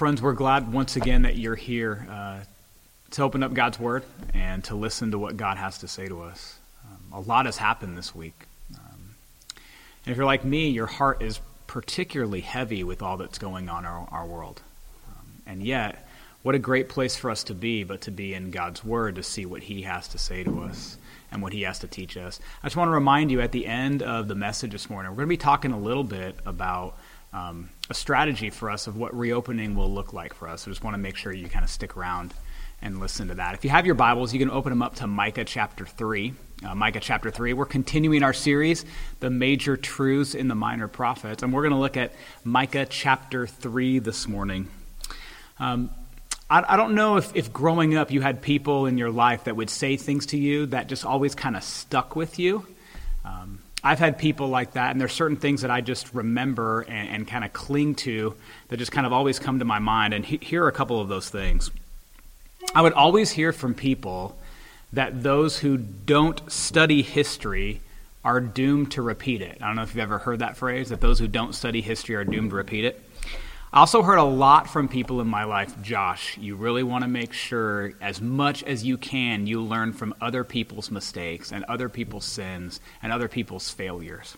Well, friends, we're glad once again that you're here to open up God's Word and to listen to what God has to say to us. A lot has happened this week. And if you're like me, your heart is particularly heavy with all that's going on in our world. And yet, what a great place for us to be, but to be in God's Word to see what He has to say to us and what He has to teach us. I just want to remind you at the end of the message this morning, we're going to be talking a little bit about a strategy for us of what reopening will look like for us. I just want to make sure you kind of stick around and listen to that. If you have your Bibles, you can open them up to Micah chapter 3. Micah chapter 3, we're continuing our series, The Major Truths in the Minor Prophets, and we're going to look at Micah chapter 3 this morning. I don't know if growing up you had people in your life that would say things to you that just always kind of stuck with you. I've had people like that, and there's certain things that I just remember and kind of cling to that just kind of always come to my mind, and here are a couple of those things. I would always hear from people that those who don't study history are doomed to repeat it. I don't know if you've ever heard that phrase, that those who don't study history are doomed to repeat it. I also heard a lot from people in my life, Josh, you really want to make sure as much as you can you learn from other people's mistakes and other people's sins and other people's failures.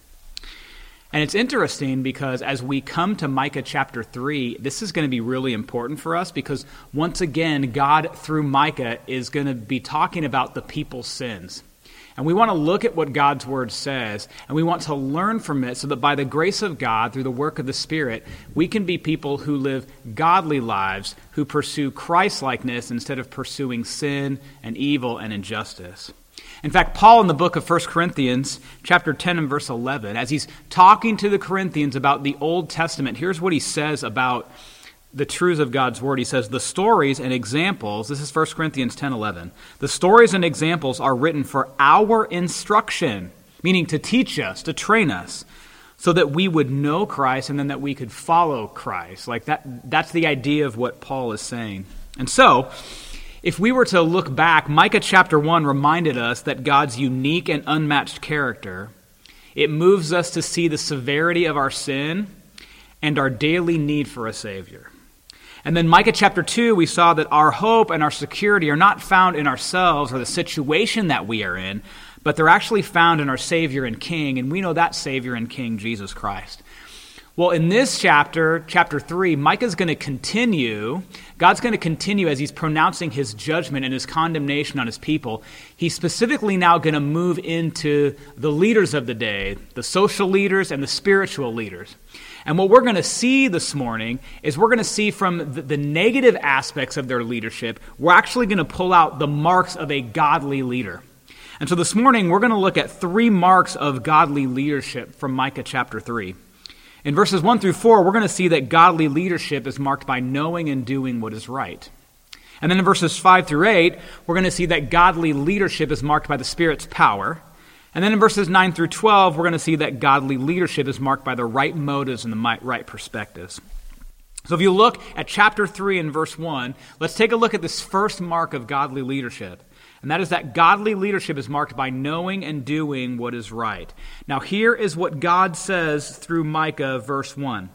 And it's interesting because as we come to Micah chapter 3, this is going to be really important for us because once again, God through Micah is going to be talking about the people's sins. And we want to look at what God's Word says, and we want to learn from it so that by the grace of God, through the work of the Spirit, we can be people who live godly lives, who pursue Christ-likeness instead of pursuing sin and evil and injustice. In fact, Paul in the book of 1 Corinthians, chapter 10 and verse 11, as he's talking to the Corinthians about the Old Testament, here's what he says about the truths of God's Word. He says, the stories and examples, this is 1 Corinthians 10:11, the stories and examples are written for our instruction, meaning to teach us, to train us, so that we would know Christ and then that we could follow Christ. Like that's the idea of what Paul is saying. And so, if we were to look back, Micah chapter 1 reminded us that God's unique and unmatched character, it moves us to see the severity of our sin and our daily need for a Savior. And then Micah chapter 2, we saw that our hope and our security are not found in ourselves or the situation that we are in, but they're actually found in our Savior and King, and we know that Savior and King, Jesus Christ. Well, in this chapter 3, Micah's going to continue, God's going to continue as he's pronouncing his judgment and his condemnation on his people. He's specifically now going to move into the leaders of the day, the social leaders and the spiritual leaders. And what we're going to see this morning is we're going to see from the negative aspects of their leadership, we're actually going to pull out the marks of a godly leader. And so this morning, we're going to look at 3 marks of godly leadership from Micah chapter 3. In verses 1 through 4, we're going to see that godly leadership is marked by knowing and doing what is right. And then in verses 5 through 8, we're going to see that godly leadership is marked by the Spirit's power. And then in verses 9 through 12, we're going to see that godly leadership is marked by the right motives and the right perspectives. So if you look at chapter 3 and verse 1, let's take a look at this first mark of godly leadership. And that is that godly leadership is marked by knowing and doing what is right. Now here is what God says through Micah, verse 1.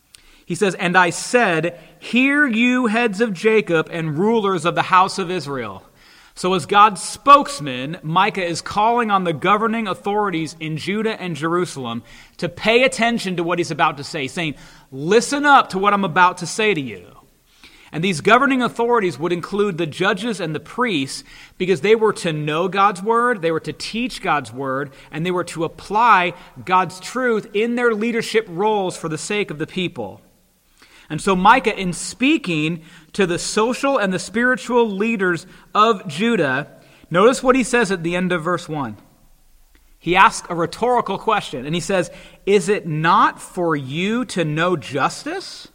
He says, "And I said, hear you heads of Jacob and rulers of the house of Israel." So as God's spokesman, Micah is calling on the governing authorities in Judah and Jerusalem to pay attention to what he's about to say, saying, listen up to what I'm about to say to you. And these governing authorities would include the judges and the priests because they were to know God's word, they were to teach God's word, and they were to apply God's truth in their leadership roles for the sake of the people. And so Micah, in speaking to the social and the spiritual leaders of Judah, notice what he says at the end of verse 1. He asks a rhetorical question, and he says, is it not for you to know justice?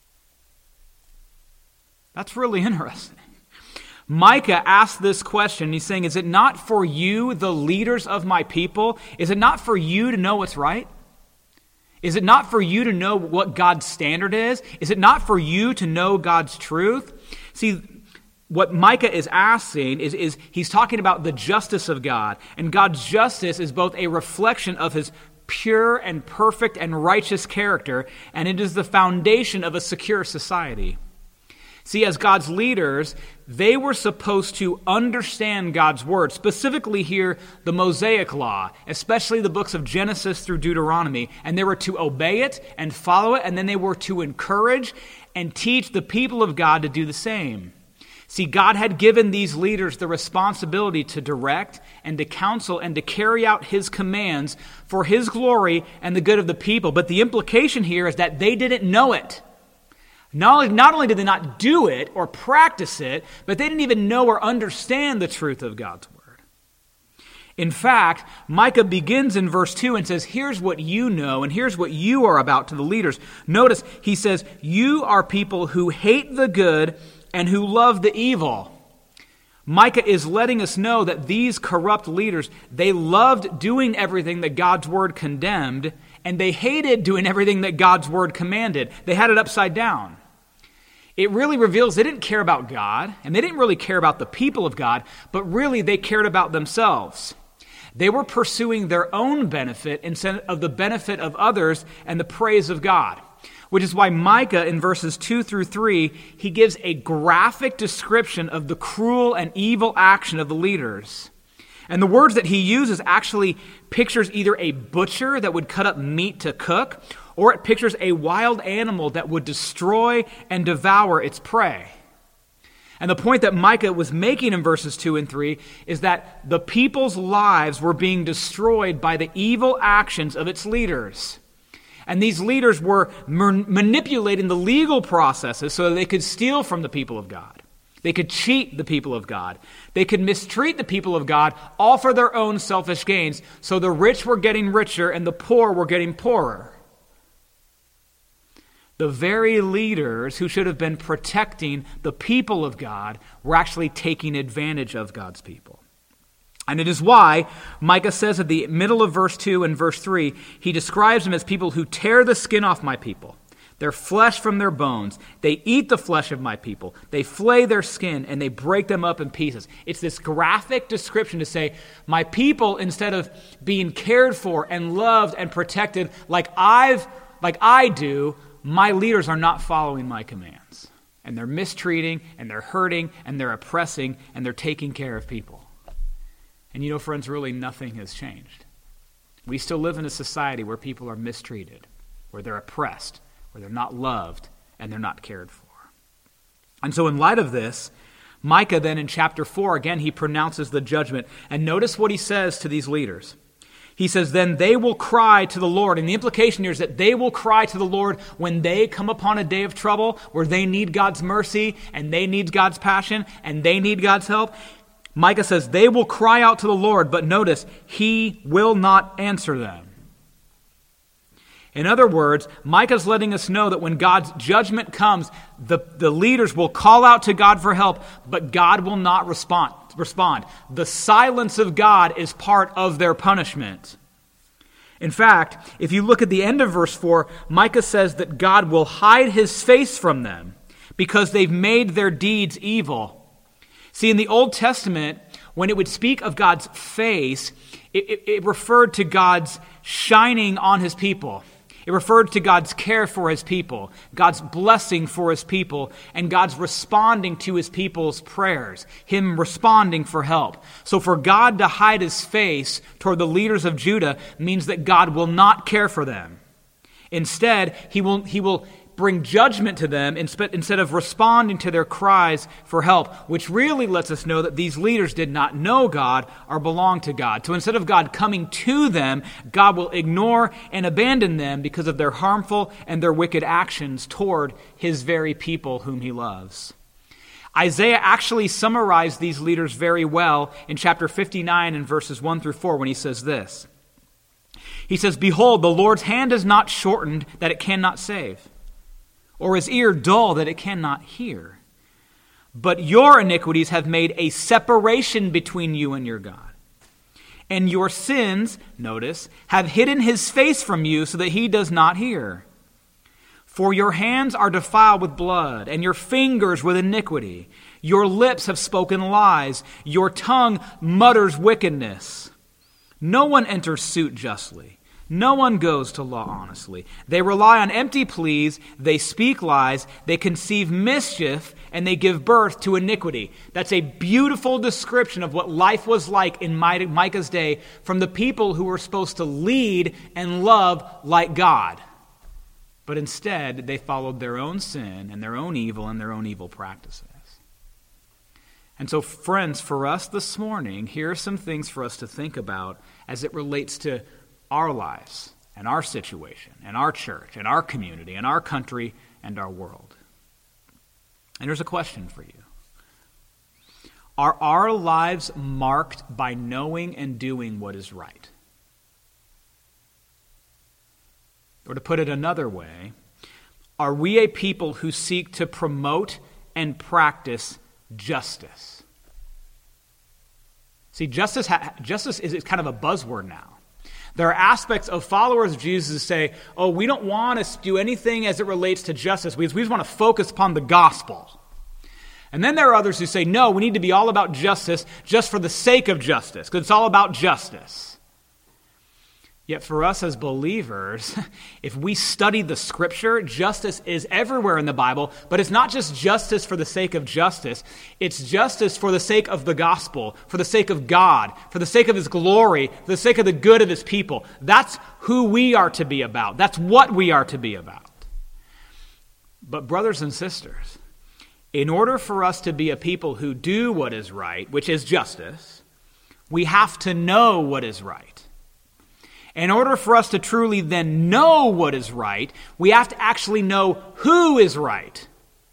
That's really interesting. Micah asked this question. He's saying, is it not for you, the leaders of my people? Is it not for you to know what's right? Is it not for you to know what God's standard is? Is it not for you to know God's truth? See, what Micah is asking is he's talking about the justice of God. And God's justice is both a reflection of his pure and perfect and righteous character, and it is the foundation of a secure society. See, as God's leaders, they were supposed to understand God's word, specifically here, the Mosaic law, especially the books of Genesis through Deuteronomy, and they were to obey it and follow it, and then they were to encourage and teach the people of God to do the same. See, God had given these leaders the responsibility to direct and to counsel and to carry out his commands for his glory and the good of the people. But the implication here is that they didn't know it. Not only did they not do it or practice it, but they didn't even know or understand the truth of God's word. In fact, Micah begins in verse 2 and says, here's what you know and here's what you are about to the leaders. Notice, he says, you are people who hate the good and who love the evil. Micah is letting us know that these corrupt leaders, they loved doing everything that God's word condemned, and they hated doing everything that God's word commanded. They had it upside down. It really reveals they didn't care about God, and they didn't really care about the people of God, but really they cared about themselves. They were pursuing their own benefit instead of the benefit of others and the praise of God. Which is why Micah, in verses 2 through 3, he gives a graphic description of the cruel and evil action of the leaders. And the words that he uses actually pictures either a butcher that would cut up meat to cook, or it pictures a wild animal that would destroy and devour its prey. And the point that Micah was making in verses 2 and 3 is that the people's lives were being destroyed by the evil actions of its leaders. And these leaders were manipulating the legal processes so that they could steal from the people of God. They could cheat the people of God. They could mistreat the people of God, all for their own selfish gains. So the rich were getting richer and the poor were getting poorer. The very leaders who should have been protecting the people of God were actually taking advantage of God's people. And it is why Micah says at the middle of verse 2 and verse 3, he describes them as people who tear the skin off my people, their flesh from their bones. They eat the flesh of my people. They flay their skin and they break them up in pieces. It's this graphic description to say, my people, instead of being cared for and loved and protected like I do, my leaders are not following my commands. And they're mistreating and they're hurting and they're oppressing and they're taking care of people. And you know, friends, really nothing has changed. We still live in a society where people are mistreated, where they're oppressed, where they're not loved, and they're not cared for. And so in light of this, Micah then in chapter 4, again, he pronounces the judgment. And notice what he says to these leaders. He says, then they will cry to the Lord. And the implication here is that they will cry to the Lord when they come upon a day of trouble, where they need God's mercy, and they need God's passion, and they need God's help. Micah says they will cry out to the Lord, but notice, he will not answer them. In other words, Micah's letting us know that when God's judgment comes, the leaders will call out to God for help, but God will not respond. The silence of God is part of their punishment. In fact, if you look at the end of verse 4, Micah says that God will hide his face from them because they've made their deeds evil. See, in the Old Testament, when it would speak of God's face, it referred to God's shining on his people. It referred to God's care for his people, God's blessing for his people, and God's responding to his people's prayers, him responding for help. So for God to hide his face toward the leaders of Judah means that God will not care for them. Instead, he will bring judgment to them instead of responding to their cries for help, which really lets us know that these leaders did not know God or belong to God. So instead of God coming to them, God will ignore and abandon them because of their harmful and their wicked actions toward his very people whom he loves. Isaiah actually summarized these leaders very well in chapter 59 and verses 1 through 4 when he says this. He says, behold, the Lord's hand is not shortened that it cannot save, or his ear dull that it cannot hear. But your iniquities have made a separation between you and your God. And your sins, notice, have hidden his face from you so that he does not hear. For your hands are defiled with blood, and your fingers with iniquity. Your lips have spoken lies. Your tongue mutters wickedness. No one enters suit justly. No one goes to law honestly. They rely on empty pleas, they speak lies, they conceive mischief, and they give birth to iniquity. That's a beautiful description of what life was like in Micah's day from the people who were supposed to lead and love like God. But instead, they followed their own sin and their own evil practices. And so, friends, for us this morning, here are some things for us to think about as it relates to our lives and our situation and our church and our community and our country and our world. And here's a question for you. Are our lives marked by knowing and doing what is right? Or to put it another way, are we a people who seek to promote and practice justice? See, justice is kind of a buzzword now. There are aspects of followers of Jesus who say, oh, we don't want to do anything as it relates to justice. We just want to focus upon the gospel. And then there are others who say, no, we need to be all about justice just for the sake of justice, because it's all about justice. Yet for us as believers, if we study the Scripture, justice is everywhere in the Bible, but it's not just justice for the sake of justice. It's justice for the sake of the gospel, for the sake of God, for the sake of His glory, for the sake of the good of His people. That's who we are to be about. That's what we are to be about. But brothers and sisters, in order for us to be a people who do what is right, which is justice, we have to know what is right. In order for us to truly then know what is right, we have to actually know who is right.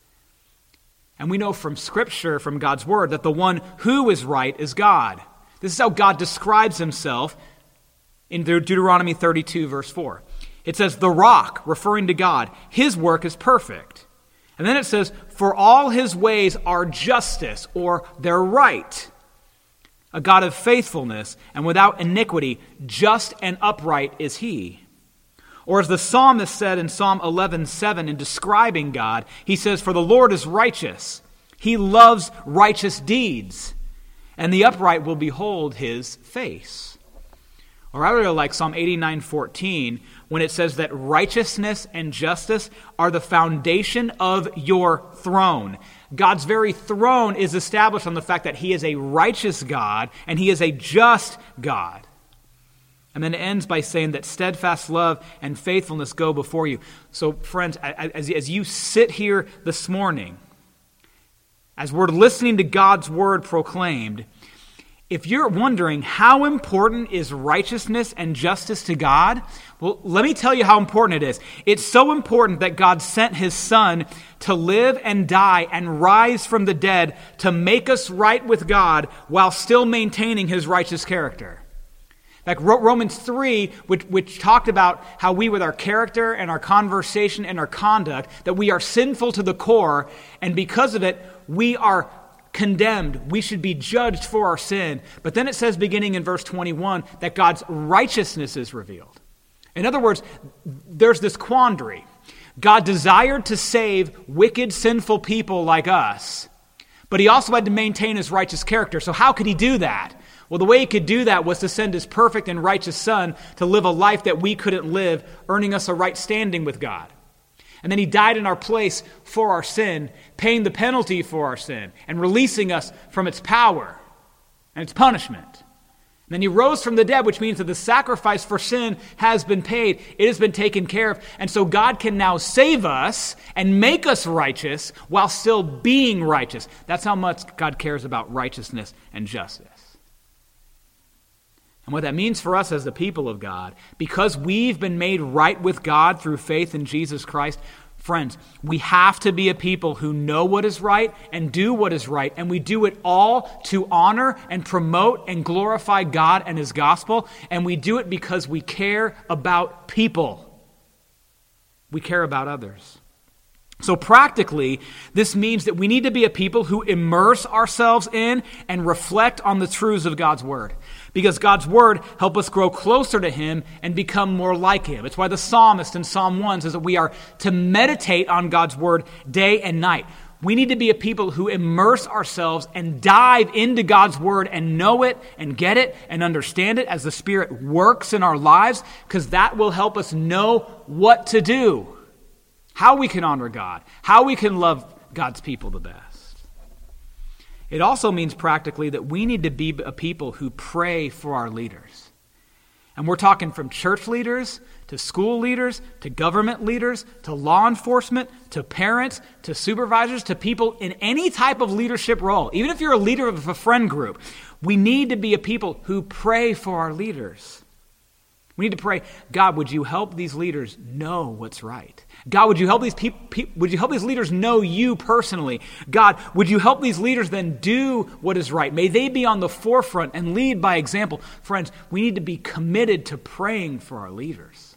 And we know from Scripture, from God's Word, that the one who is right is God. This is how God describes Himself in Deuteronomy 32, verse 4. It says, the rock, referring to God, His work is perfect. And then it says, for all His ways are justice, or they're right. A God of faithfulness and without iniquity, just and upright is He. Or as the psalmist said in Psalm 11:7 in describing God, he says, for the Lord is righteous. He loves righteous deeds, and the upright will behold His face. Or I really like Psalm 89:14 when it says that righteousness and justice are the foundation of your throne. God's very throne is established on the fact that He is a righteous God and He is a just God. And then it ends by saying that steadfast love and faithfulness go before you. So friends, as you sit here this morning, as we're listening to God's word proclaimed, if you're wondering how important is righteousness and justice to God, well, let me tell you how important it is. It's so important that God sent His Son to live and die and rise from the dead to make us right with God while still maintaining His righteous character. Like Romans 3, which talked about how we, with our character and our conversation and our conduct, that we are sinful to the core, and because of it, we are condemned. We should be judged for our sin. But then it says, beginning in verse 21, that God's righteousness is revealed. In other words, there's this quandary. God desired to save wicked, sinful people like us, but He also had to maintain His righteous character. So how could He do that? Well, the way He could do that was to send His perfect and righteous Son to live a life that we couldn't live, earning us a right standing with God. And then He died in our place for our sin, paying the penalty for our sin, and releasing us from its power and its punishment. And then He rose from the dead, which means that the sacrifice for sin has been paid. It has been taken care of. And so God can now save us and make us righteous while still being righteous. That's how much God cares about righteousness and justice. And what that means for us as the people of God, because we've been made right with God through faith in Jesus Christ, friends, we have to be a people who know what is right and do what is right, and we do it all to honor and promote and glorify God and His gospel, and we do it because we care about people. We care about others. So practically, this means that we need to be a people who immerse ourselves in and reflect on the truths of God's Word. Because God's Word helps us grow closer to Him and become more like Him. It's why the psalmist in Psalm 1 says that we are to meditate on God's Word day and night. We need to be a people who immerse ourselves and dive into God's word and know it and get it and understand it as the Spirit works in our lives, because that will help us know what to do, how we can honor God, how we can love God's people the best. It also means practically that we need to be a people who pray for our leaders. And we're talking from church leaders to school leaders to government leaders to law enforcement to parents to supervisors to people in any type of leadership role. Even if you're a leader of a friend group, we need to be a people who pray for our leaders. We need to pray, God, would you help these leaders know what's right? God, would you help these leaders know you personally? God, would you help these leaders then do what is right? May they be on the forefront and lead by example. Friends, we need to be committed to praying for our leaders.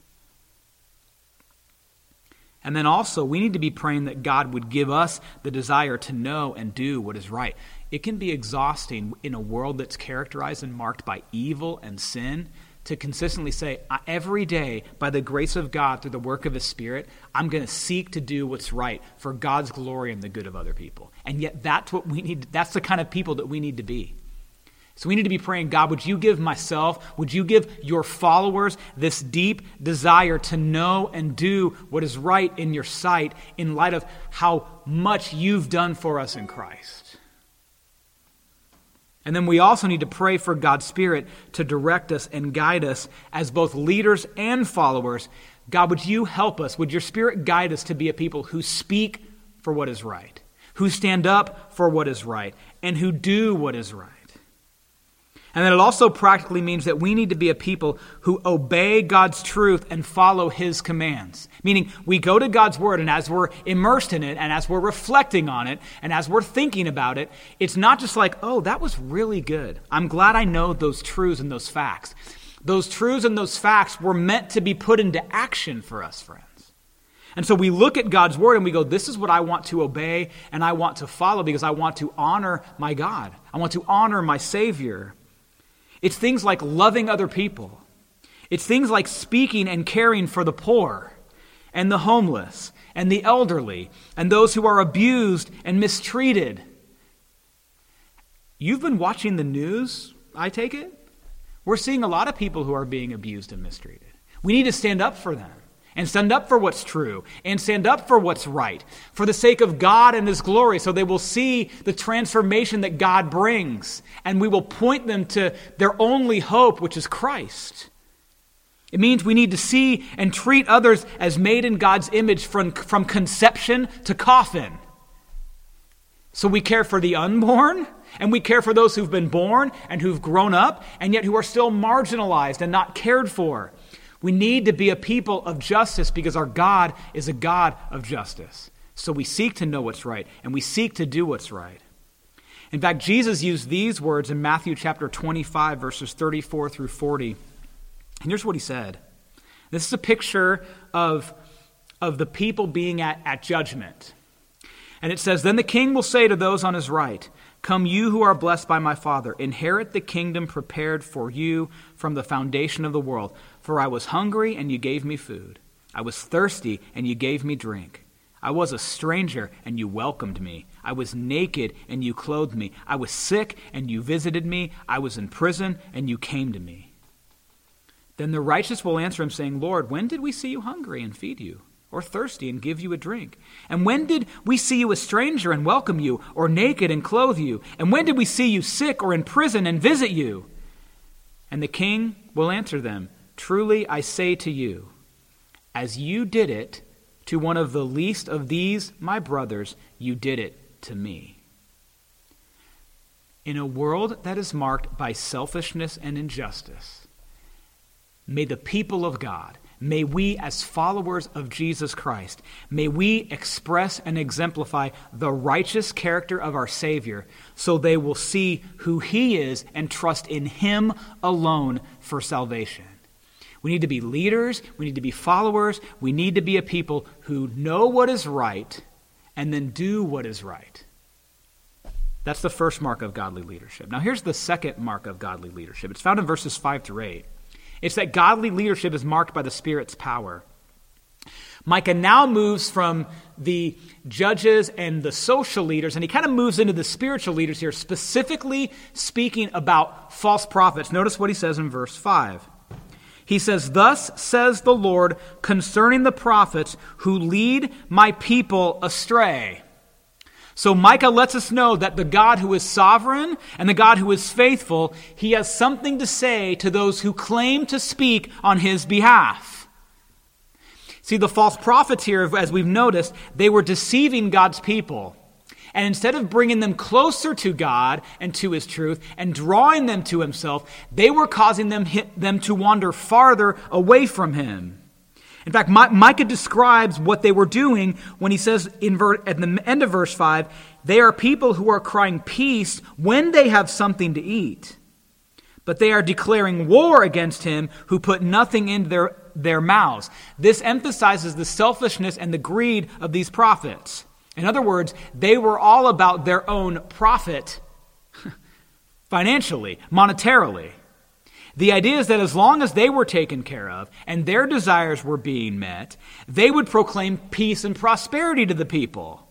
And then also, we need to be praying that God would give us the desire to know and do what is right. It can be exhausting in a world that's characterized and marked by evil and sin to consistently say, every day, by the grace of God, through the work of His Spirit, I'm going to seek to do what's right for God's glory and the good of other people. And yet that's what we need. That's the kind of people that we need to be. So we need to be praying, God, would you give would you give your followers this deep desire to know and do what is right in your sight in light of how much you've done for us in Christ? And then we also need to pray for God's Spirit to direct us and guide us as both leaders and followers. God, would you help us? Would your Spirit guide us to be a people who speak for what is right, who stand up for what is right, and who do what is right? And then it also practically means that we need to be a people who obey God's truth and follow His commands. Meaning we go to God's word, and as we're immersed in it, and as we're reflecting on it, and as we're thinking about it, it's not just like, oh, that was really good. I'm glad I know those truths and those facts. Those truths and those facts were meant to be put into action for us, friends. And so we look at God's word and we go, this is what I want to obey and I want to follow because I want to honor my God. I want to honor my Savior. It's things like loving other people. It's things like speaking and caring for the poor and the homeless and the elderly and those who are abused and mistreated. You've been watching the news, I take it? We're seeing a lot of people who are being abused and mistreated. We need to stand up for them and stand up for what's true and stand up for what's right for the sake of God and His glory, so they will see the transformation that God brings, and we will point them to their only hope, which is Christ. It means we need to see and treat others as made in God's image from conception to coffin. So we care for the unborn, and we care for those who've been born and who've grown up, and yet who are still marginalized and not cared for. We need to be a people of justice because our God is a God of justice. So we seek to know what's right, and we seek to do what's right. In fact, Jesus used these words in Matthew chapter 25, verses 34 through 40. And here's what He said. This is a picture of the people being at judgment. And it says, "Then the king will say to those on his right, 'Come, you who are blessed by my Father, inherit the kingdom prepared for you from the foundation of the world. For I was hungry, and you gave me food. I was thirsty, and you gave me drink. I was a stranger, and you welcomed me. I was naked, and you clothed me. I was sick, and you visited me. I was in prison, and you came to me.' Then the righteous will answer him, saying, 'Lord, when did we see you hungry and feed you, or thirsty and give you a drink? And when did we see you a stranger and welcome you, or naked and clothe you? And when did we see you sick or in prison and visit you?' And the king will answer them, 'Truly I say to you, as you did it to one of the least of these my brothers, you did it to me.'" In a world that is marked by selfishness and injustice, may the people of God, may we as followers of Jesus Christ, may we express and exemplify the righteous character of our Savior so they will see who He is and trust in Him alone for salvation. We need to be leaders, we need to be followers, we need to be a people who know what is right and then do what is right. That's the first mark of godly leadership. Now here's the second mark of godly leadership. It's found in verses 5 through 8. It's that godly leadership is marked by the Spirit's power. Micah now moves from the judges and the social leaders, and he kind of moves into the spiritual leaders here, specifically speaking about false prophets. Notice what he says in verse 5. He says, "Thus says the Lord concerning the prophets who lead my people astray." So Micah lets us know that the God who is sovereign and the God who is faithful, he has something to say to those who claim to speak on his behalf. See, the false prophets here, as we've noticed, they were deceiving God's people. And instead of bringing them closer to God and to his truth and drawing them to himself, they were causing them to wander farther away from him. In fact, Micah describes what they were doing when he says at the end of verse 5, they are people who are crying peace when they have something to eat. But they are declaring war against him who put nothing into their mouths. This emphasizes the selfishness and the greed of these prophets. In other words, they were all about their own profit financially, monetarily. The idea is that as long as they were taken care of and their desires were being met, they would proclaim peace and prosperity to the people.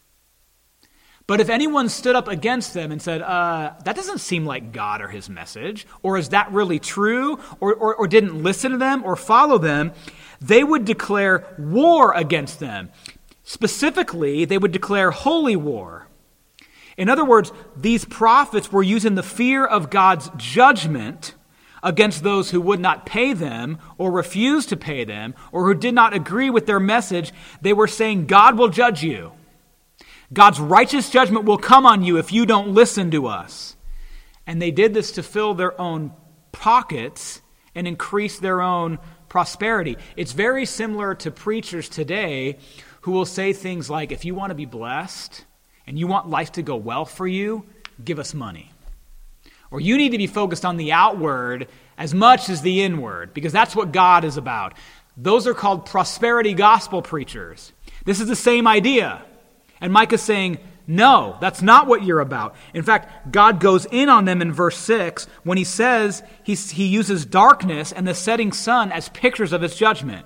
But if anyone stood up against them and said, that doesn't seem like God or his message, or is that really true, or didn't listen to them or follow them, they would declare war against them. Specifically, they would declare holy war. In other words, these prophets were using the fear of God's judgment against those who would not pay them or refuse to pay them or who did not agree with their message. They were saying, God will judge you. God's righteous judgment will come on you if you don't listen to us. And they did this to fill their own pockets and increase their own prosperity. It's very similar to preachers today who will say things like, if you want to be blessed and you want life to go well for you, give us money. Or you need to be focused on the outward as much as the inward, because that's what God is about. Those are called prosperity gospel preachers. This is the same idea. And Micah's saying, no, that's not what you're about. In fact, God goes in on them in verse 6 when he says he uses darkness and the setting sun as pictures of his judgment.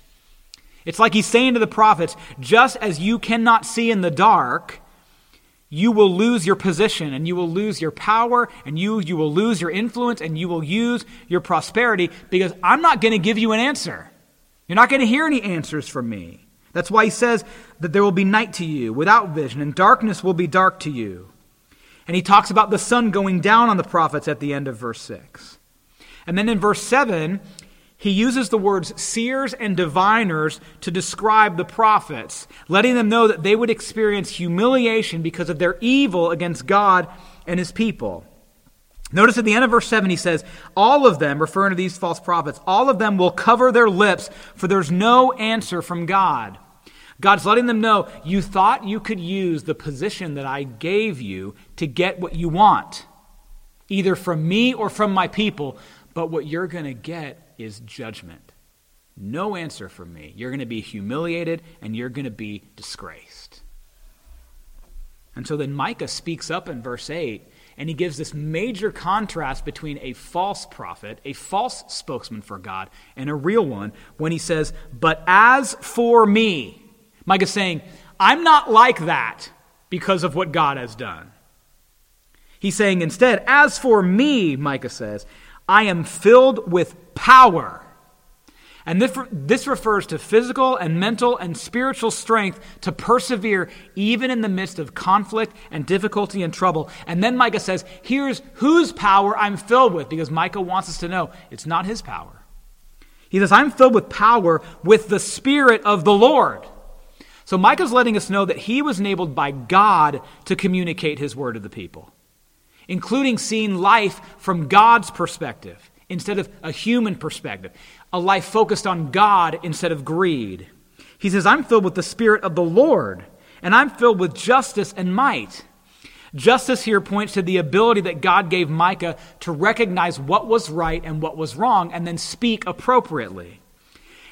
It's like he's saying to the prophets, just as you cannot see in the dark, you will lose your position and you will lose your power and you will lose your influence and you will use your prosperity because I'm not going to give you an answer. You're not going to hear any answers from me. That's why he says that there will be night to you without vision and darkness will be dark to you. And he talks about the sun going down on the prophets at the end of verse 6. And then in verse 7, he uses the words seers and diviners to describe the prophets, letting them know that they would experience humiliation because of their evil against God and his people. Notice at the end of verse 7 he says, all of them, referring to these false prophets, all of them will cover their lips, for there's no answer from God. God's letting them know, you thought you could use the position that I gave you to get what you want, either from me or from my people, but what you're going to get is judgment. No answer from me. You're going to be humiliated and you're going to be disgraced. And so then Micah speaks up in verse 8 and he gives this major contrast between a false prophet, a false spokesman for God, and a real one when he says, but as for me, Micah's saying, I'm not like that because of what God has done. He's saying instead, as for me, Micah says, I am filled with power. And this refers to physical and mental and spiritual strength to persevere even in the midst of conflict and difficulty and trouble. And then Micah says, here's whose power I'm filled with, because Micah wants us to know it's not his power. He says, I'm filled with power with the Spirit of the Lord. So Micah's letting us know that he was enabled by God to communicate his word to the people, including seeing life from God's perspective instead of a human perspective, a life focused on God instead of greed. He says, I'm filled with the Spirit of the Lord, and I'm filled with justice and might. Justice here points to the ability that God gave Micah to recognize what was right and what was wrong and then speak appropriately.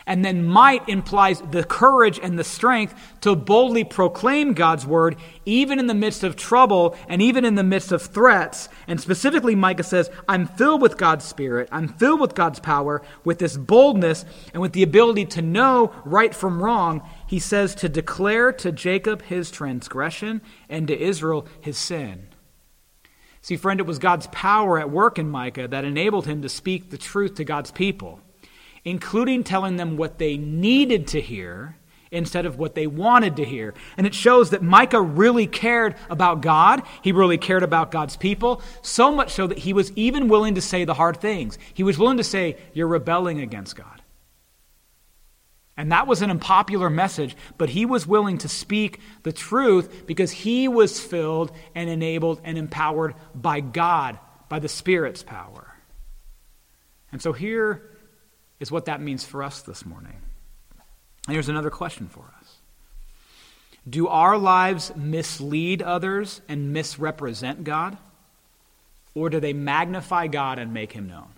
And then might implies the courage and the strength to boldly proclaim God's word, even in the midst of trouble and even in the midst of threats. And specifically, Micah says, I'm filled with God's Spirit. I'm filled with God's power, with this boldness and with the ability to know right from wrong. He says to declare to Jacob his transgression and to Israel his sin. See, friend, it was God's power at work in Micah that enabled him to speak the truth to God's people, including telling them what they needed to hear instead of what they wanted to hear. And it shows that Micah really cared about God. He really cared about God's people, so much so that he was even willing to say the hard things. He was willing to say, you're rebelling against God. And that was an unpopular message, but he was willing to speak the truth because he was filled and enabled and empowered by God, by the Spirit's power. And so here is what that means for us this morning. And here's another question for us. Do our lives mislead others and misrepresent God? Or do they magnify God and make him known?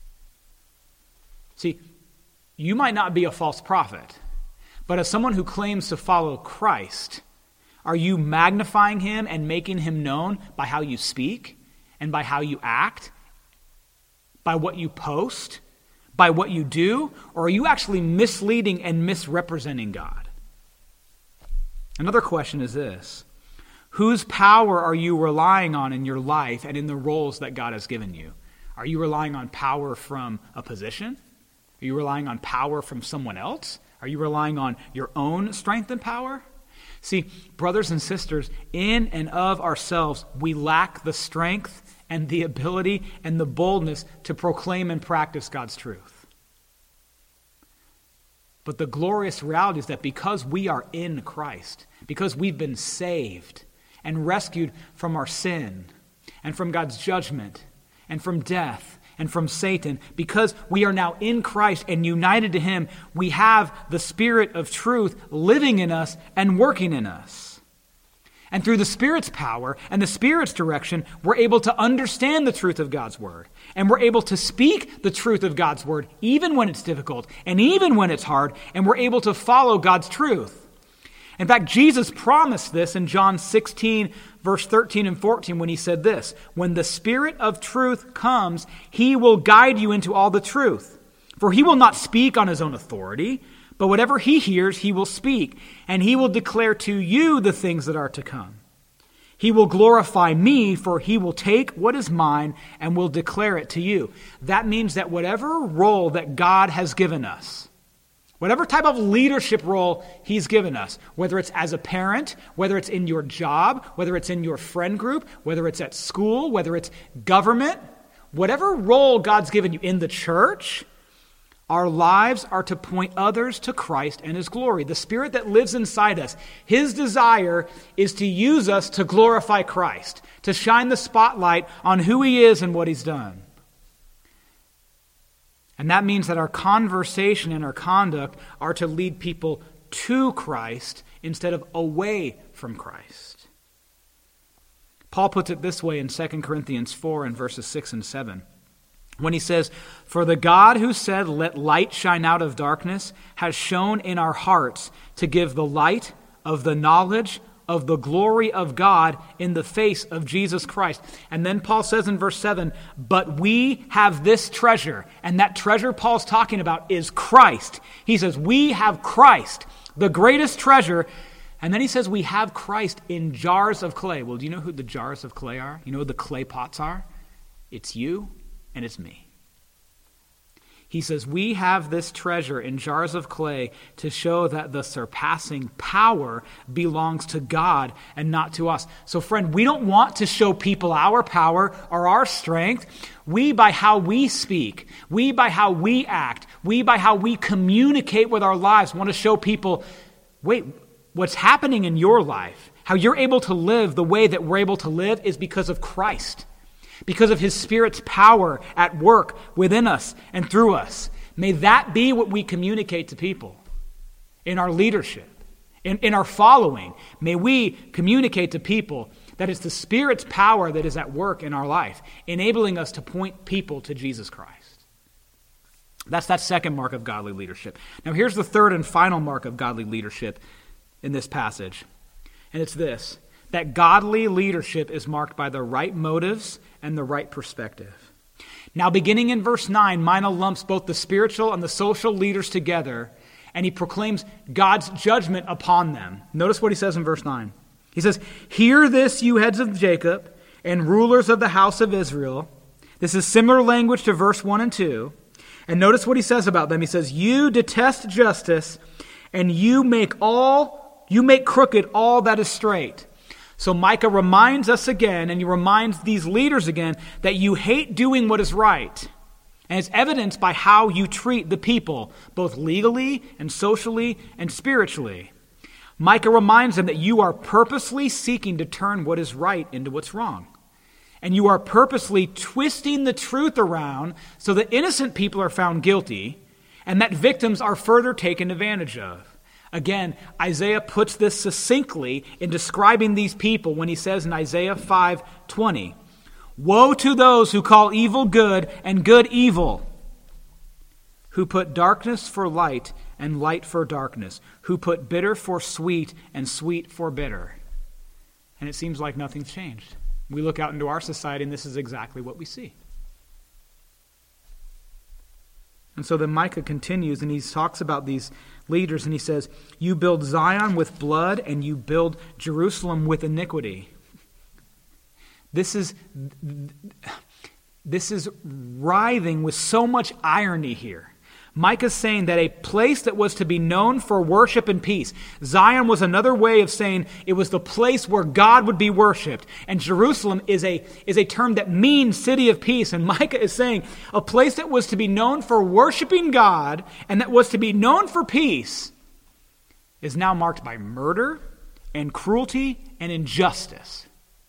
See, you might not be a false prophet, but as someone who claims to follow Christ, are you magnifying him and making him known by how you speak and by how you act, by what you post, by what you do, or are you actually misleading and misrepresenting God? Another question is this: whose power are you relying on in your life and in the roles that God has given you? Are you relying on power from a position? Are you relying on power from someone else? Are you relying on your own strength and power? See, brothers and sisters, in and of ourselves, we lack the strength and the ability and the boldness to proclaim and practice God's truth. But the glorious reality is that because we are in Christ, because we've been saved and rescued from our sin and from God's judgment and from death and from Satan, because we are now in Christ and united to him, we have the Spirit of truth living in us and working in us. And through the Spirit's power and the Spirit's direction, we're able to understand the truth of God's word. And we're able to speak the truth of God's word, even when it's difficult and even when it's hard, and we're able to follow God's truth. In fact, Jesus promised this in John 16, verse 13 and 14, when he said this: when the Spirit of truth comes, he will guide you into all the truth. For he will not speak on his own authority, but whatever he hears, he will speak, and he will declare to you the things that are to come. He will glorify me, for he will take what is mine and will declare it to you. That means that whatever role that God has given us, whatever type of leadership role he's given us, whether it's as a parent, whether it's in your job, whether it's in your friend group, whether it's at school, whether it's government, whatever role God's given you in the church, our lives are to point others to Christ and his glory. The Spirit that lives inside us, his desire is to use us to glorify Christ, to shine the spotlight on who he is and what he's done. And that means that our conversation and our conduct are to lead people to Christ instead of away from Christ. Paul puts it this way in 2 Corinthians 4 and verses 6 and 7. When he says, "For the God who said, 'Let light shine out of darkness,' has shone in our hearts to give the light of the knowledge of the glory of God in the face of Jesus Christ." And then Paul says in verse 7, "But we have this treasure." And that treasure Paul's talking about is Christ. He says, we have Christ, the greatest treasure. And then he says we have Christ in jars of clay. Well, do you know who the jars of clay are? You know who the clay pots are? It's you and it's me. He says, we have this treasure in jars of clay to show that the surpassing power belongs to God and not to us. So friend, we don't want to show people our power or our strength. We, by how we speak, we, by how we act, we, by how we communicate with our lives, want to show people, wait, what's happening in your life, how you're able to live the way that we're able to live is because of Christ. Because of his Spirit's power at work within us and through us. May that be what we communicate to people in our leadership, in our following. May we communicate to people that it's the Spirit's power that is at work in our life, enabling us to point people to Jesus Christ. That's that second mark of godly leadership. Now here's the third and final mark of godly leadership in this passage. And it's this, that godly leadership is marked by the right motives and the right perspective. Now beginning in verse 9, Mina lumps both the spiritual and the social leaders together, and he proclaims God's judgment upon them. Notice what he says in verse 9. He says, "Hear this, you heads of Jacob and rulers of the house of Israel." This is similar language to verse 1 and 2. And notice what he says about them. He says, "You detest justice, and you make crooked all that is straight." So Micah reminds us again, and he reminds these leaders again, that you hate doing what is right. And it's evidenced by how you treat the people, both legally and socially and spiritually. Micah reminds them that you are purposely seeking to turn what is right into what's wrong. And you are purposely twisting the truth around so that innocent people are found guilty and that victims are further taken advantage of. Again, Isaiah puts this succinctly in describing these people when he says in Isaiah 5:20, "Woe to those who call evil good and good evil, who put darkness for light and light for darkness, who put bitter for sweet and sweet for bitter." And it seems like nothing's changed. We look out into our society and this is exactly what we see. And so then Micah continues and he talks about these leaders and he says, "You build Zion with blood and you build Jerusalem with iniquity." This is writhing with so much irony here. Micah's saying that a place that was to be known for worship and peace. Zion was another way of saying it was the place where God would be worshipped. And Jerusalem is a term that means city of peace. And Micah is saying a place that was to be known for worshiping God and that was to be known for peace is now marked by murder and cruelty and injustice.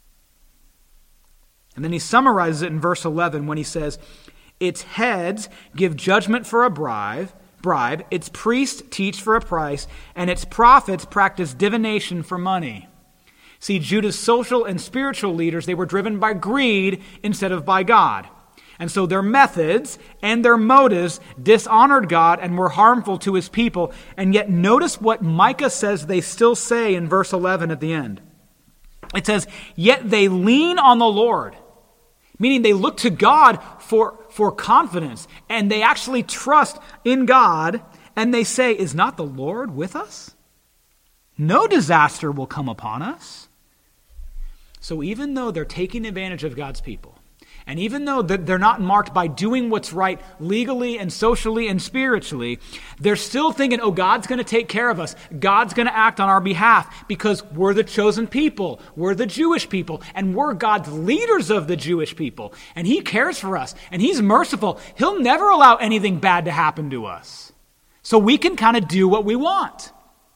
And then he summarizes it in verse 11 when he says, "Its heads give judgment for a bribe, its priests teach for a price, and its prophets practice divination for money." See, Judah's social and spiritual leaders, they were driven by greed instead of by God. And so their methods and their motives dishonored God and were harmful to his people. And yet notice what Micah says they still say in verse 11 at the end. It says, "Yet they lean on the Lord," meaning they look to God for confidence, and they actually trust in God, and they say, "Is not the Lord with us? No disaster will come upon us." So even though they're taking advantage of God's people, and even though they're not marked by doing what's right legally and socially and spiritually, they're still thinking, oh, God's going to take care of us. God's going to act on our behalf because we're the chosen people. We're the Jewish people. And we're God's leaders of the Jewish people. And he cares for us. And he's merciful. He'll never allow anything bad to happen to us. So we can kind of do what we want.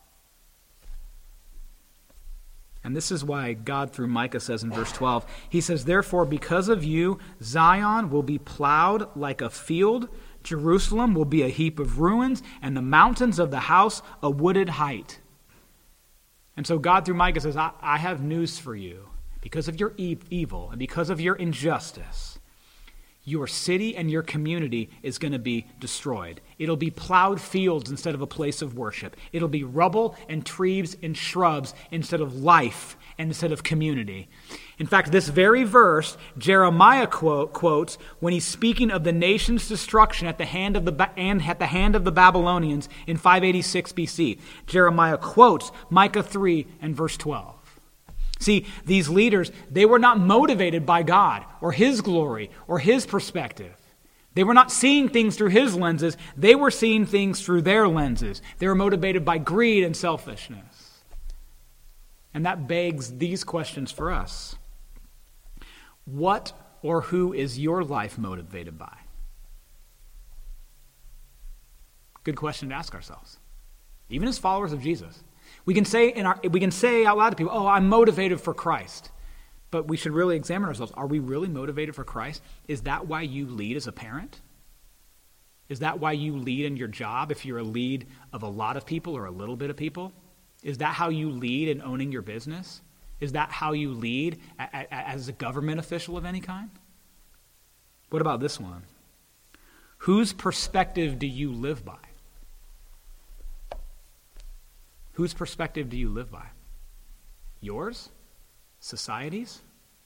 And this is why God, through Micah, says in verse 12, he says, "Therefore, because of you, Zion will be plowed like a field, Jerusalem will be a heap of ruins, and the mountains of the house a wooded height." And so God, through Micah, says, I have news for you. Because of your evil and because of your injustice, your city and your community is going to be destroyed. It'll be plowed fields instead of a place of worship. It'll be rubble and trees and shrubs instead of life and instead of community. In fact, this very verse, Jeremiah quotes when he's speaking of the nation's destruction at the hand of the Babylonians in 586 BC. Jeremiah quotes Micah 3 and verse 12. See, these leaders, they were not motivated by God or his glory or his perspective. They were not seeing things through his lenses. They were seeing things through their lenses. They were motivated by greed and selfishness. And that begs these questions for us. What or who is your life motivated by? Good question to ask ourselves. Even as followers of Jesus. We can say out loud to people, "Oh, I'm motivated for Christ." But we should really examine ourselves. Are we really motivated for Christ? Is that why you lead as a parent? Is that why you lead in your job if you're a lead of a lot of people or a little bit of people? Is that how you lead in owning your business? Is that how you lead as a government official of any kind? What about this one? Whose perspective do you live by? Whose perspective do you live by? Yours? Society's?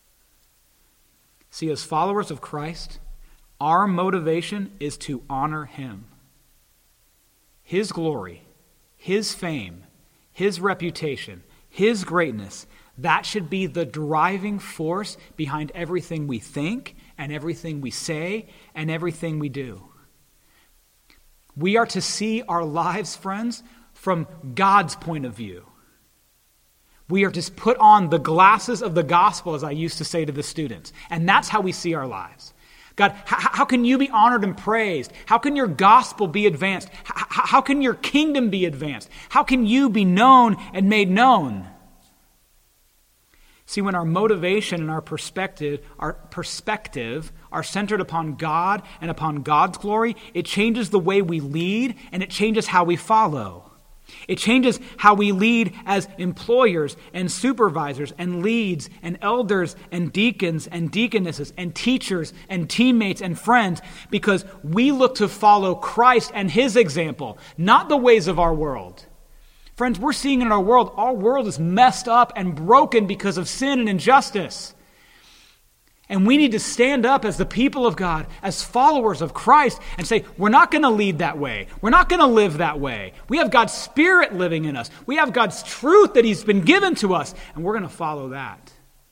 See, as followers of Christ, our motivation is to honor him. His glory, his fame, his reputation, his greatness, that should be the driving force behind everything we think and everything we say and everything we do. We are to see our lives, friends, from God's point of view. We are to put on the glasses of the gospel, as I used to say to the students. And that's how we see our lives. God, how can you be honored and praised? How can your gospel be advanced? How can your kingdom be advanced? How can you be known and made known? See, when our motivation and our perspective are centered upon God and upon God's glory, it changes the way we lead and it changes how we follow. It changes how we lead as employers and supervisors and leads and elders and deacons and deaconesses and teachers and teammates and friends, because we look to follow Christ and his example, not the ways of our world. Friends, we're seeing in our world is messed up and broken because of sin and injustice. And we need to stand up as the people of God, as followers of Christ, and say, we're not going to lead that way. We're not going to live that way. We have God's Spirit living in us. We have God's truth that he's been given to us, and we're going to follow that.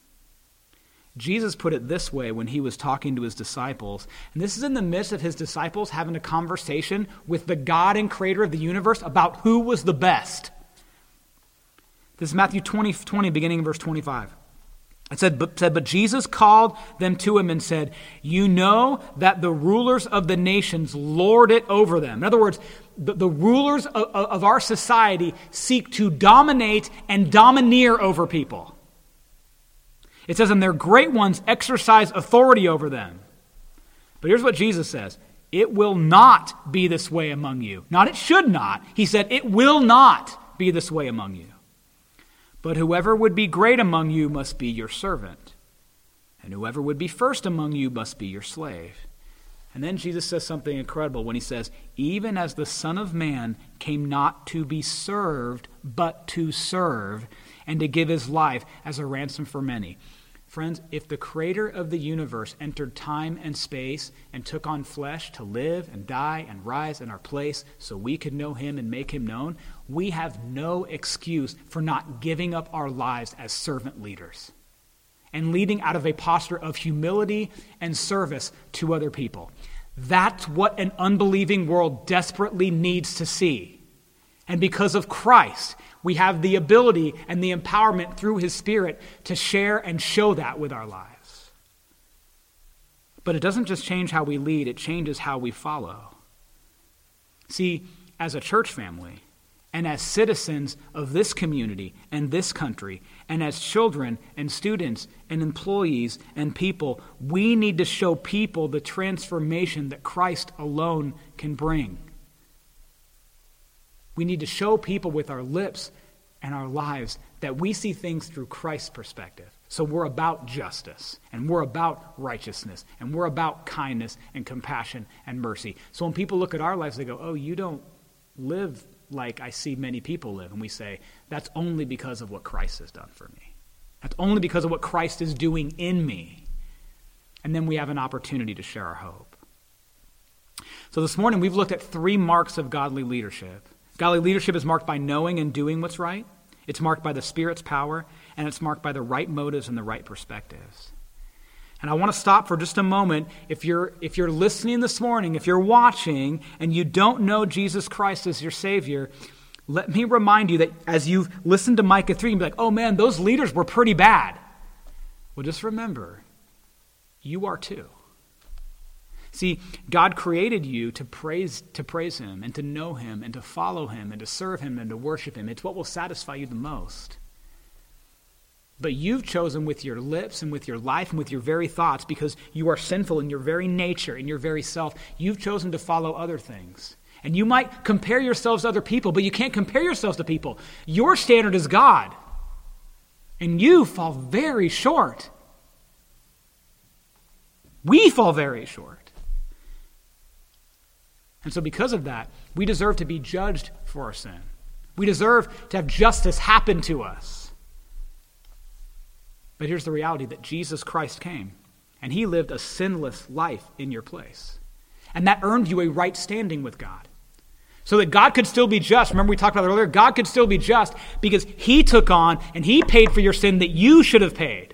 Jesus put it this way when he was talking to his disciples, and this is in the midst of his disciples having a conversation with the God and creator of the universe about who was the best. This is Matthew 20, beginning in verse 25. It said, but Jesus called them to him and said, you know that the rulers of the nations lord it over them. In other words, the rulers of our society seek to dominate and domineer over people. It says, and their great ones exercise authority over them. But here's what Jesus says. It will not be this way among you. Not it should not. He said, it will not be this way among you. But whoever would be great among you must be your servant. And whoever would be first among you must be your slave. And then Jesus says something incredible when he says, even as the Son of Man came not to be served, but to serve, and to give his life as a ransom for many. Friends, if the creator of the universe entered time and space and took on flesh to live and die and rise in our place so we could know him and make him known, we have no excuse for not giving up our lives as servant leaders and leading out of a posture of humility and service to other people. That's what an unbelieving world desperately needs to see. And because of Christ, we have the ability and the empowerment through his Spirit to share and show that with our lives. But it doesn't just change how we lead, it changes how we follow. See, as a church family, and as citizens of this community and this country, and as children and students and employees and people, we need to show people the transformation that Christ alone can bring. We need to show people with our lips and our lives that we see things through Christ's perspective. So we're about justice, and we're about righteousness, and we're about kindness and compassion and mercy. So when people look at our lives, they go, oh, you don't live like I see many people live. And we say, that's only because of what Christ has done for me. That's only because of what Christ is doing in me. And then we have an opportunity to share our hope. So this morning, we've looked at 3 marks of godly leadership. Godly leadership is marked by knowing and doing what's right. It's marked by the Spirit's power, and it's marked by the right motives and the right perspectives. And I want to stop for just a moment. If you're listening this morning, if you're watching, and you don't know Jesus Christ as your Savior, let me remind you that as you've listened to Micah 3, you'll be like, oh man, those leaders were pretty bad. Well, just remember, you are too. See, God created you to praise him and to know him and to follow him and to serve him and to worship him. It's what will satisfy you the most. But you've chosen with your lips and with your life and with your very thoughts, because you are sinful in your very nature, in your very self, you've chosen to follow other things. And you might compare yourselves to other people, but you can't compare yourselves to people. Your standard is God. And you fall very short. We fall very short. And so because of that, we deserve to be judged for our sin. We deserve to have justice happen to us. But here's the reality that Jesus Christ came, and he lived a sinless life in your place. And that earned you a right standing with God. So that God could still be just. Remember we talked about that earlier? God could still be just because he took on and he paid for your sin that you should have paid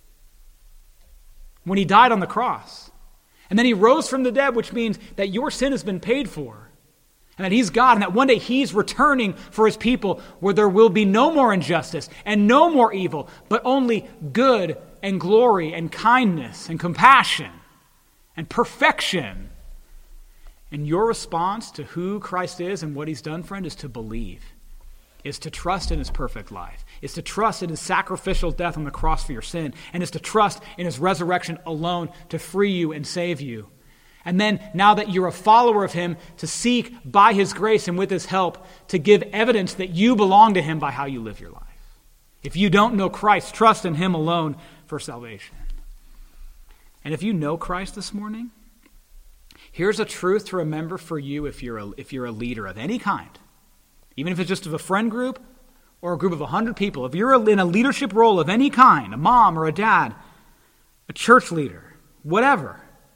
when he died on the cross. And then he rose from the dead, which means that your sin has been paid for. And that he's God, and that one day he's returning for his people where there will be no more injustice and no more evil, but only good and glory and kindness and compassion and perfection. And your response to who Christ is and what he's done, friend, is to believe, is to trust in his perfect life, is to trust in his sacrificial death on the cross for your sin, and is to trust in his resurrection alone to free you and save you. And then, now that you're a follower of him, to seek by his grace and with his help to give evidence that you belong to him by how you live your life. If you don't know Christ, trust in him alone for salvation. And if you know Christ this morning, here's a truth to remember for you if you're a leader of any kind, even if it's just of a friend group or a group of 100 people. If you're in a leadership role of any kind, a mom or a dad, a church leader, whatever,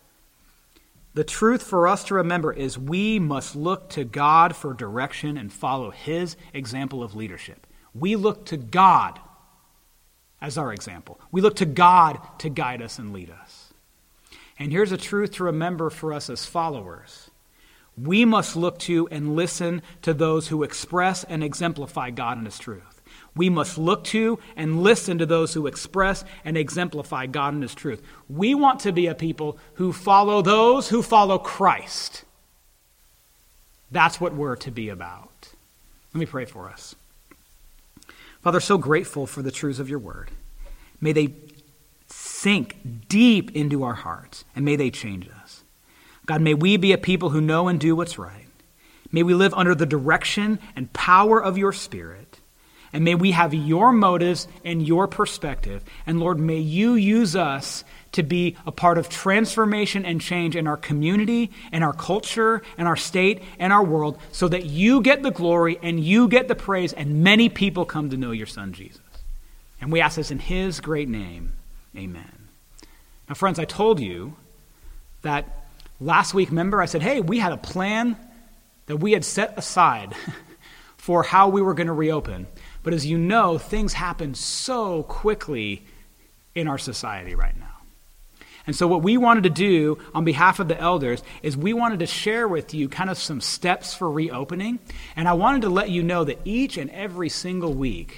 the truth for us to remember is we must look to God for direction and follow his example of leadership. We look to God as our example. We look to God to guide us and lead us. And here's a truth to remember for us as followers. We must look to and listen to those who express and exemplify God and his truth. We must look to and listen to those who express and exemplify God and his truth. We want to be a people who follow those who follow Christ. That's what we're to be about. Let me pray for us. Father, so grateful for the truths of your word. May they sink deep into our hearts, and may they change us. God, may we be a people who know and do what's right. May we live under the direction and power of your Spirit. And may we have your motives and your perspective. And Lord, may you use us to be a part of transformation and change in our community, and our culture, and our state, and our world, so that you get the glory and you get the praise, and many people come to know your Son, Jesus. And we ask this in his great name. Amen. Now, friends, I told you that last week, remember, I said, hey, we had a plan that we had set aside for how we were going to reopen. But as you know, things happen so quickly in our society right now. And so what we wanted to do on behalf of the elders is we wanted to share with you kind of some steps for reopening. And I wanted to let you know that each and every single week,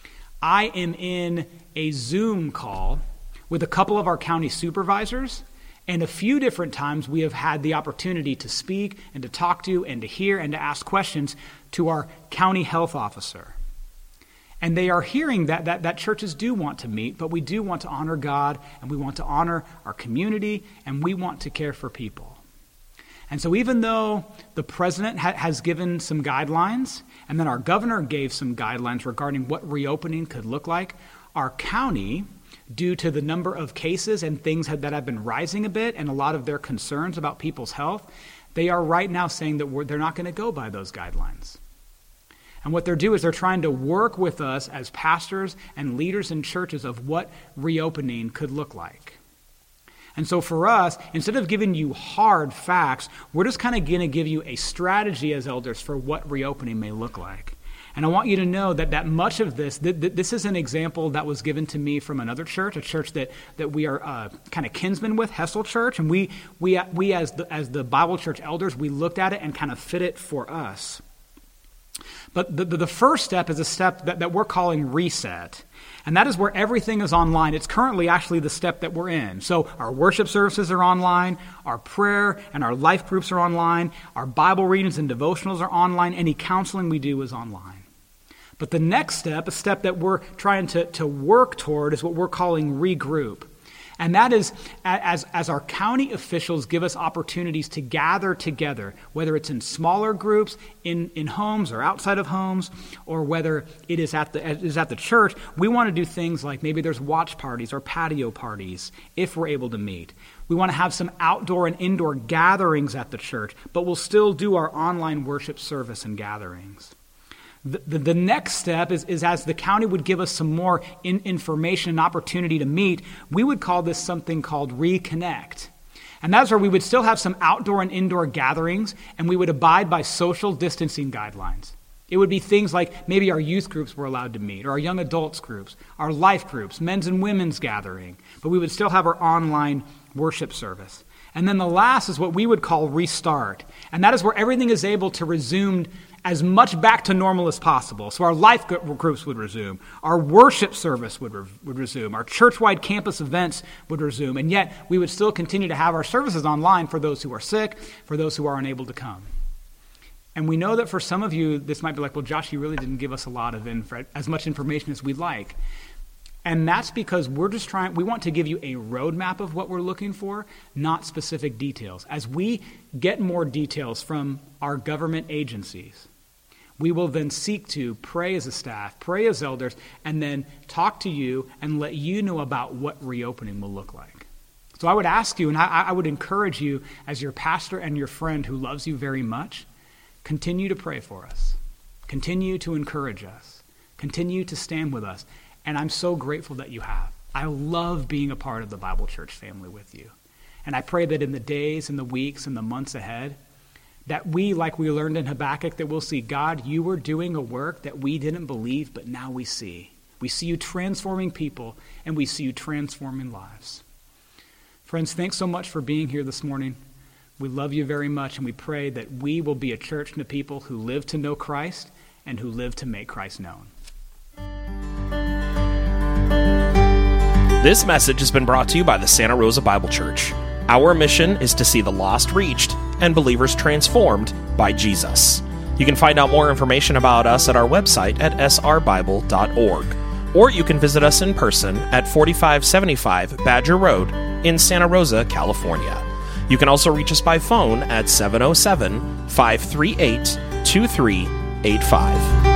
I am in a Zoom call with a couple of our county supervisors. And a few different times we have had the opportunity to speak and to talk to and to hear and to ask questions to our county health officer. And they are hearing that churches do want to meet, but we do want to honor God, and we want to honor our community, and we want to care for people. And so even though the president has given some guidelines, and then our governor gave some guidelines regarding what reopening could look like, our county, due to the number of cases and things that have been rising a bit and a lot of their concerns about people's health, they are right now saying that they're not going to go by those guidelines. And what they're doing is they're trying to work with us as pastors and leaders in churches of what reopening could look like. And so for us, instead of giving you hard facts, we're just kind of going to give you a strategy as elders for what reopening may look like. And I want you to know that much of this, this is an example that was given to me from another church, a church that we are kind of kinsmen with, Hessel Church. And we as the Bible church elders, we looked at it and kind of fit it for us. But the first step is a step that we're calling reset. And that is where everything is online. It's currently actually the step that we're in. So our worship services are online, our prayer and our life groups are online, our Bible readings and devotionals are online, any counseling we do is online. But the next step, a step that we're trying to work toward, is what we're calling regroup. And that is as our county officials give us opportunities to gather together, whether it's in smaller groups, in homes or outside of homes, or whether it is at the church, we want to do things like maybe there's watch parties or patio parties if we're able to meet. We want to have some outdoor and indoor gatherings at the church, but we'll still do our online worship service and gatherings. The next step is as the county would give us some more information and opportunity to meet, we would call this something called Reconnect. And that's where we would still have some outdoor and indoor gatherings, and we would abide by social distancing guidelines. It would be things like maybe our youth groups were allowed to meet, or our young adults groups, our life groups, men's and women's gathering. But we would still have our online worship service. And then the last is what we would call Restart. And that is where everything is able to resume as much back to normal as possible. So our life groups would resume. Our worship service would resume. Our church-wide campus events would resume. And yet we would still continue to have our services online for those who are sick, for those who are unable to come. And we know that for some of you, this might be like, well, Josh, you really didn't give us a lot of as much information as we'd like. And that's because we want to give you a roadmap of what we're looking for, not specific details. As we get more details from our government agencies, we will then seek to pray as a staff, pray as elders, and then talk to you and let you know about what reopening will look like. So I would ask you, and I would encourage you as your pastor and your friend who loves you very much, continue to pray for us. Continue to encourage us. Continue to stand with us. And I'm so grateful that you have. I love being a part of the Bible Church family with you. And I pray that in the days and the weeks and the months ahead, that we, like we learned in Habakkuk, that we'll see, God, you were doing a work that we didn't believe, but now we see. We see you transforming people, and we see you transforming lives. Friends, thanks so much for being here this morning. We love you very much, and we pray that we will be a church and a people who live to know Christ and who live to make Christ known. This message has been brought to you by the Santa Rosa Bible Church. Our mission is to see the lost reached and believers transformed by Jesus. You can find out more information about us at our website at srbible.org, or you can visit us in person at 4575 Badger Road in Santa Rosa, California. You can also reach us by phone at 707-538-2385.